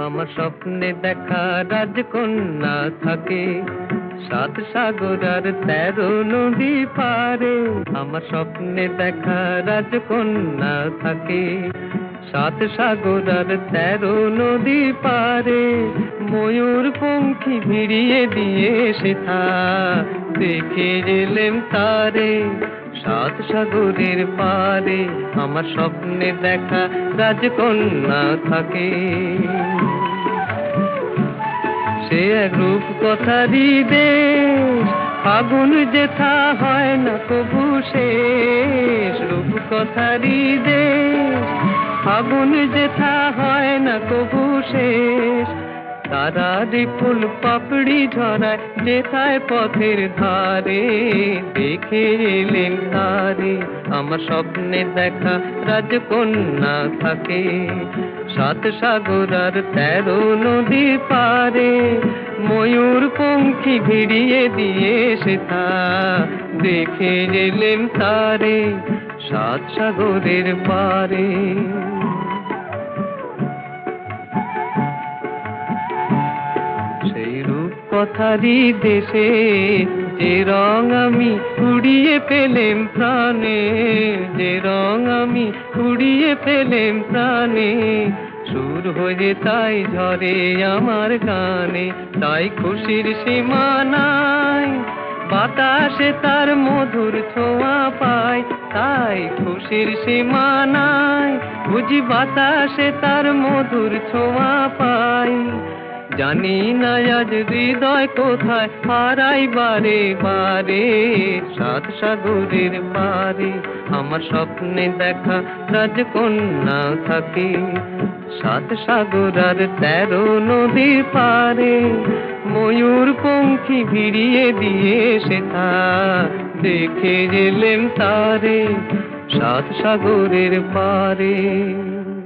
আমার স্বপ্নে দেখা রাজকন্যা থাকে 7 সাগর আর 13 নদী পারে। আমার স্বপ্নে দেখা রাজকন্যা থাকে 7 সাগর আর 13 নদী পারে। ময়ূর পঙ্খী ভিড়িয়ে দিয়ে সেথা দেখে এলেম তারে 7 সাগরের পারে। আমার স্বপ্নে দেখা রাজকন্যা থাকে। সে এক রূপ কথারই দেশ, ফাগুন যেথা হয় না কবু শেষ। রূপ কথারই দেশ, ফাগুন যেথা হয় না কবু শেষ। তারারি ফুল পাপড়ি ঝরায় যেথায় পথের ধারে, দেখে এলেন তারে। আমার স্বপ্নে দেখা রাজকন্যা থাকে 7 সাগর আর 13 নদী পারে। ময়ূর পঙ্খী ভিড়িয়ে দিয়ে সেথা দেখে এলেন তারে 7 সাগরের পারে। সেই রূপ কথারই দেশে যে রং আমি কুড়িয়ে পেলেম প্রাণে, যে রং আমি কুড়িয়ে পেলেম প্রাণে। সুর হয়ে তাই ঝরে আমার গানে, তাই খুশির সীমা নাই। বাতাসে তার মধুর ছোঁয়া পাই, তাই খুশির সীমা নাই। বুঝি বাতাসে তার মধুর ছোঁয়া পাই। জানি না আজ হৃদয় কোথায় হারাই বারে বারে 7 সাগরের পারে। আমার স্বপ্নে দেখা রাজকন্যা থাকে 7 সাগর আর 13 নদীর পারে। ময়ূর পঙ্খী ভিড়িয়ে দিয়ে সেথা দেখে এলেম তারে 7 সাগরের পারে।